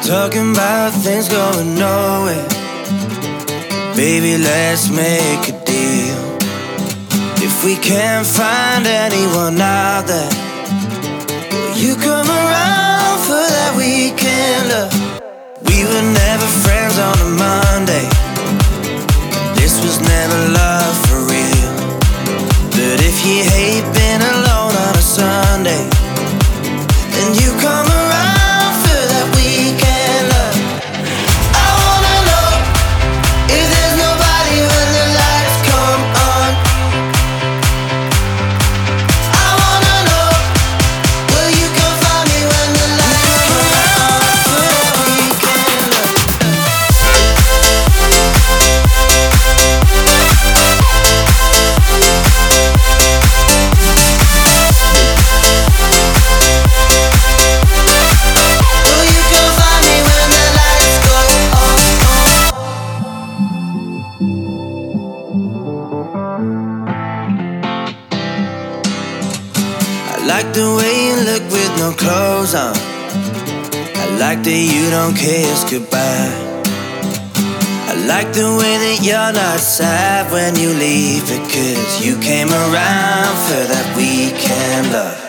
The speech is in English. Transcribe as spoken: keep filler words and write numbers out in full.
Talking about things going nowhere. Baby, let's make a deal. If we can't find anyone out there, will you come around for that weekend love? We were never friends on a Monday. This was never love for real. But if you hate being alone on a Sunday, then you come around for that weekend love. I wanna know if there's nobody when the lights come on. I wanna know, will you come find me when the lights come on for that weekend love? I like the way you look with no clothes on. I like that you don't kiss goodbye. I like the way that you're not sad when you leave, because you came around for that weekend love.